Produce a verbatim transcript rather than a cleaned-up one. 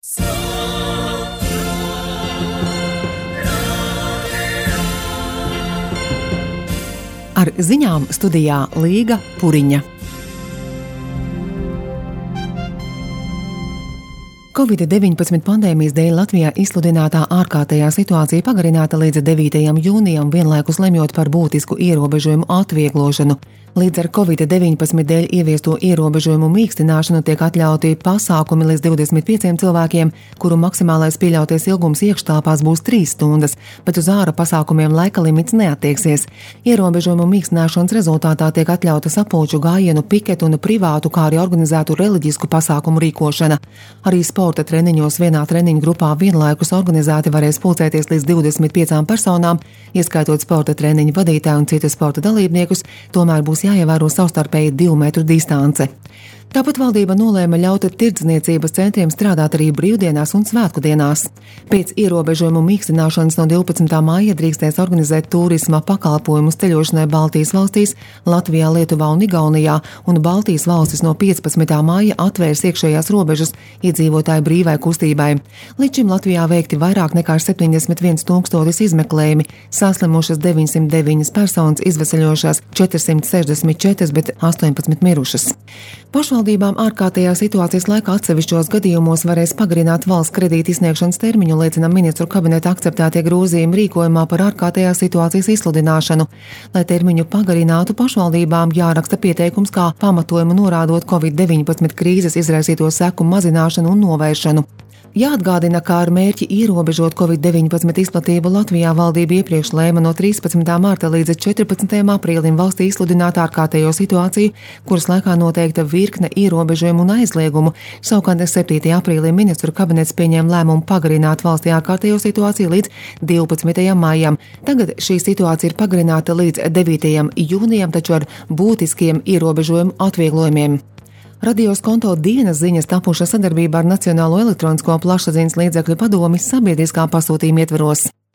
Ar ziņām studijā Līga Puriņa. covid deviņpadsmit pandēmijas dēļ Latvijā izsludinātā ārkārtējā situācija pagarināta līdz devītajam jūnijam, vienlaikus lemjot par būtisku ierobežojumu atvieglošanu. Līdz ar covid deviņpadsmit dēļ ieviesto ierobežojumu mīkstināšanu tiek atļauti pasākumi līdz divdesmit pieciem cilvēkiem, kuru maksimālais pieļautais ilgums iekštelpās būs trīs stundas, bet uz ārā pasākumiem laika limits neattieksies. Ierobežojumu mīkstināšanas rezultātā tiek atļauta sapulču gājienu, piketu un privātu, kā arī organizētu reliģisku pasākumu rīkošana. Arī sporta treniņos vienā treniņu grupā vienlaikus organizēti varēs pulcēties līdz divdesmit piecām personām, ieskaitot sporta treniņu vadītāju un citus sporta dalībniekus, tomēr būs jāievēro savstarpēji divu metru distance. Tāpat valdība nolēma ļaut tirdzniecības centriem strādāt arī brīvdienās un svētku dienās. Pēc ierobežojumu mīkstināšanas no divpadsmitā maija drīkstēs organizēt turisma pakalpojumus ceļošanai Baltijas valstīs, Latvijā, Lietuvā un Igaunijā, un Baltijas valstis no piecpadsmitā maija atvērs iekšējās robežas iedzīvotāju brīvai kustībai. Līdz šim Latvijā veikti vairāk nekā septiņdesmit viens tūkstotis izmeklējumi, saslimušas deviņsimt deviņas personas, izveseļojušās četrsimt sešdesmit četras, bet astoņpadsmit mirušas. Pašvaldībām ārkārtējā situācijas laikā atsevišķos gadījumos varēs pagarināt valsts kredīta izsniegšanas termiņu, liecina ministru kabineta akceptētie grozījumi rīkojumā par ārkārtējā situācijas izsludināšanu. Lai termiņu pagarinātu, pašvaldībām jāraksta pieteikums kā pamatojumu norādot covid deviņpadsmit krīzes izraisīto seku mazināšanu un novēršanu. Jāatgādina, kā ar mērķi ierobežot covid deviņpadsmit izplatību Latvijā valdība iepriekš lēma no trīspadsmitā marta līdz četrpadsmitajam aprīlim valstī izsludināt ārkārtējo situāciju, kuras laikā noteikta virkne ierobežojumu un aizliegumu. Savukārt septītajā aprīlī ministru kabinets pieņēma lēmumu pagarināt valstī ārkārtējo situāciju līdz divpadsmitajam maijam. Tagad šī situācija ir pagarināta līdz devītajam jūnijam, taču ar būtiskiem ierobežojumu atvieglojumiem. Radio Skonto dienas ziņas tapušas sadarbībā ar Nacionālo elektronisko plašsaziņas līdzekļu padomi sabiedriskā pasūtījuma ietvaros.